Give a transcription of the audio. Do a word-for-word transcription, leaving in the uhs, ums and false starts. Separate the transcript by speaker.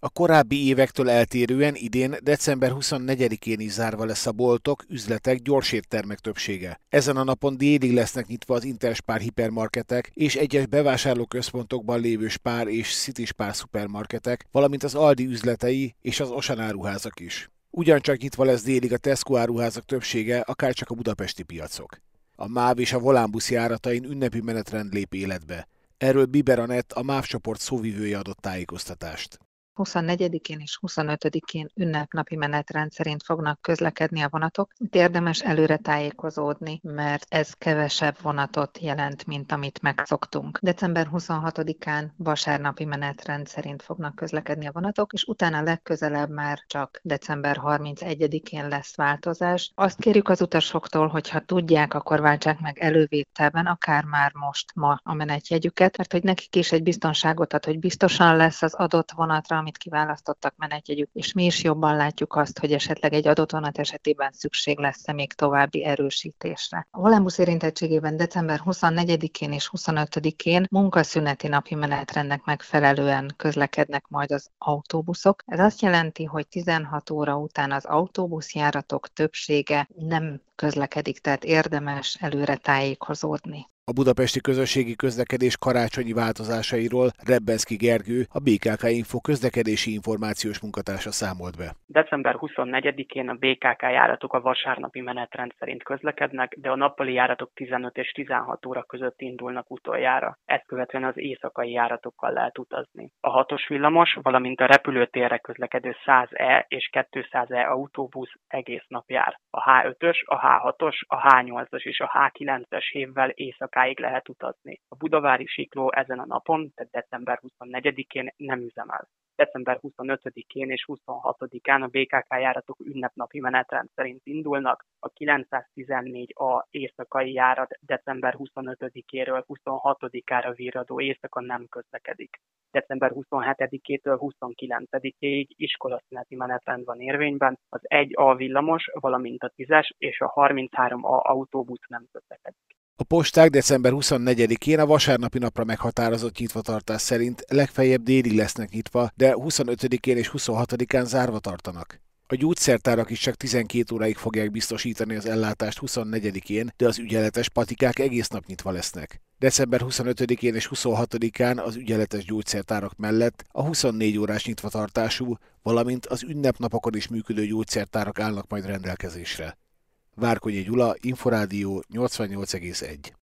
Speaker 1: A korábbi évektől eltérően idén december huszonnegyedikén is zárva lesz a boltok, üzletek, gyorséttermek többsége. Ezen a napon délig lesznek nyitva az Interspar hipermarketek és egyes bevásárlóközpontokban lévő Spar és City Spar szupermarketek, valamint az Aldi üzletei és az Auchan áruházak is. Ugyancsak nyitva lesz délig a Tesco áruházak többsége, akárcsak a budapesti piacok. A MÁV és a Volánbusz járatain ünnepi menetrend lép életbe. Erről Biber Anett, a MÁV csoport szóvivője adott tájékoztatást.
Speaker 2: huszonnegyedikén és huszonötödikén ünnepnapi menetrend szerint fognak közlekedni a vonatok. Itt érdemes előre tájékozódni, mert ez kevesebb vonatot jelent, mint amit megszoktunk. december huszonhatodikán vasárnapi menetrend szerint fognak közlekedni a vonatok, és utána legközelebb már csak december harmincegyedikén lesz változás. Azt kérjük az utasoktól, hogy ha tudják, akkor váltsák meg elővételben, akár már most ma a menetjegyüket, mert hogy nekik is egy biztonságot ad, hogy biztosan lesz az adott vonatra, amit kiválasztottak menetjegyük, és mi is jobban látjuk azt, hogy esetleg egy adott vonat esetében szükség lesz még további erősítésre. A Volánbusz érintettségében december huszonnegyedikén és huszonötödikén munkaszüneti napi menetrendnek megfelelően közlekednek majd az autóbuszok. Ez azt jelenti, hogy tizenhat óra után az autóbuszjáratok többsége nem közlekedik, tehát érdemes előre tájékozódni.
Speaker 1: A budapesti közösségi közlekedés karácsonyi változásairól Rebbenszky Gergő, a bé ká ká Info közlekedési információs munkatársa számolt be.
Speaker 3: december huszonnegyedikén a bé ká ká járatok a vasárnapi menetrend szerint közlekednek, de a nappali járatok tizenöt és tizenhat óra között indulnak utoljára. Ezt követően az éjszakai járatokkal lehet utazni. A hatos villamos, valamint a repülőtérre közlekedő száz E és kétszáz E autóbusz egész nap jár. A há ötös, a há hatos, a há nyolcas és a há kilences hévvel éjszakáig lehet utazni. A budavári sikló ezen a napon, tehát december huszonnegyedikén nem üzemel. december huszonötödikén és huszonhatodikán a bé ká ká járatok ünnepnapi menetrend szerint indulnak. A kilencszáztizennégy A éjszakai járat december huszonötödikéről huszonhatodikára virradó éjszaka nem közlekedik. december huszonhetedikétől huszonkilencedikéig iskolaszüneti menetrend van érvényben, az egy A villamos, valamint a tízes és a harminchárom A autóbusz nem közlekedik.
Speaker 1: A posták december huszonnegyedikén a vasárnapi napra meghatározott nyitvatartás szerint legfeljebb délig lesznek nyitva, de huszonötödikén és huszonhatodikán zárva tartanak. A gyógyszertárak is csak tizenkét óráig fogják biztosítani az ellátást huszonnegyedikén, de az ügyeletes patikák egész nap nyitva lesznek. december huszonötödikén és huszonhatodikán az ügyeletes gyógyszertárak mellett a huszonnégy órás nyitvatartású, valamint az ünnepnapokon is működő gyógyszertárak állnak majd rendelkezésre. Várkonyi Gyula, Inforádió nyolcvannyolc egész egy.